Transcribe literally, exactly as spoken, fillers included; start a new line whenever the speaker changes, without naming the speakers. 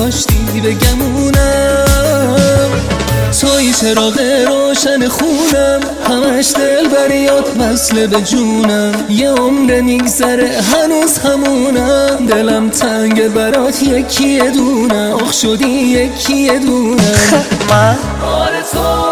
کاشتی بگمونم. توی چراغ روشن خونم، همش دل بریات وصله به جونم. یه عمر میگذره هنوز همونم، دلم تنگ برات یکی دونم. آخ شدی یکی دونم.
من
آره تو